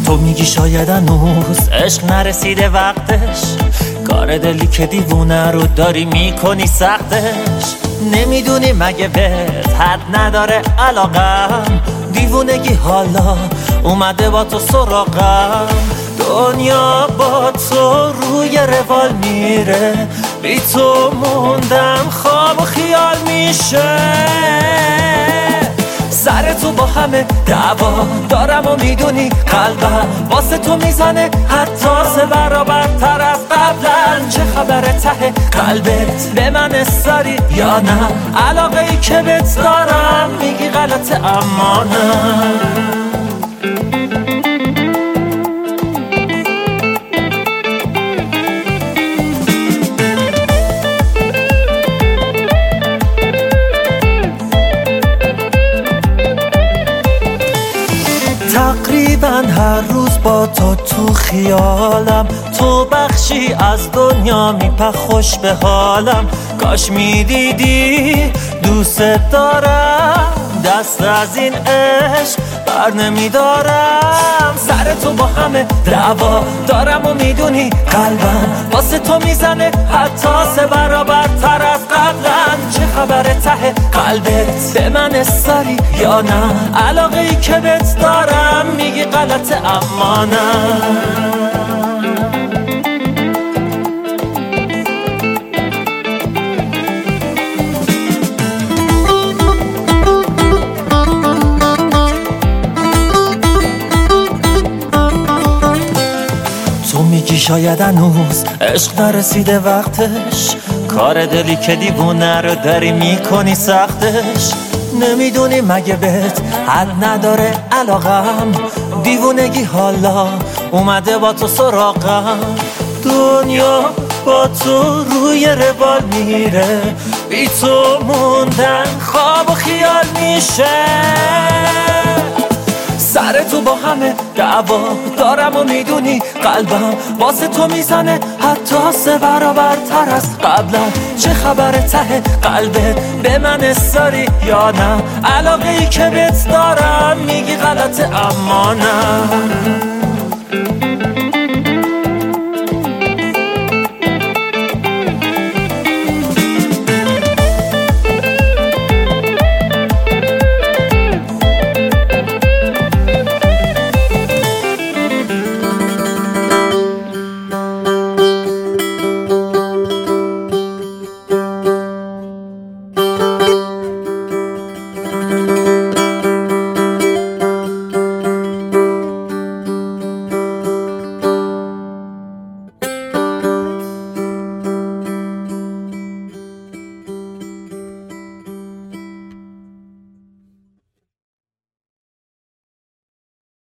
تو میگی شاید هنوز عشق نرسیده وقتش، کار دلی که دیوونه رو داری میکنی سختش. نمیدونی مگه بهت حد نداره علاقم، دیوونگی حالا اومده با تو سراغم. دنیا با تو روی روال میره، بی تو موندم خواب و خیال میشه. سر تو با همه دعوا دارم و میدونی قلبم واسه تو میزنه حتی 3 برابرتر از قبلا. چه خبره ته قلبت به من استاری یا نه؟ علاقه ای که بهت دارم میگی غلطه اما نه. تقریبا هر روز با تو خیالم، تو بخشی از دنیا میپه خوش به حالم. کاش میدیدی دوست دارم، دست از این عشق بر نمیدارم. سر تو با همه دعوا دارم و میدونی قلبم واسه تو میزنه حتی 3 برابرتر از قبلا. چه خبره ته قلبت به من استاری یا نه؟ علاقه ای که بهت دارم میگی غلطه اما نه. تو میگی شاید هنوز عشق نرسیده وقتش، کار دلی که دیوونه رو داری میکنی سختش. نمیدونی مگه بهت حد نداره علاقم، دیوونگی حالا اومده با تو سراغم. دنیا با تو روی روال میره، بی تو موندن خواب و خیال میشه. سر تو با همه دعوا دارم و میدونی قلبم واسه تو میزنه حتی 3 برابرتر از قبلا. چه خبره ته قلبت به من استاری یا نه؟ علاقه ای که بهت دارم میگی غلطه اما نه.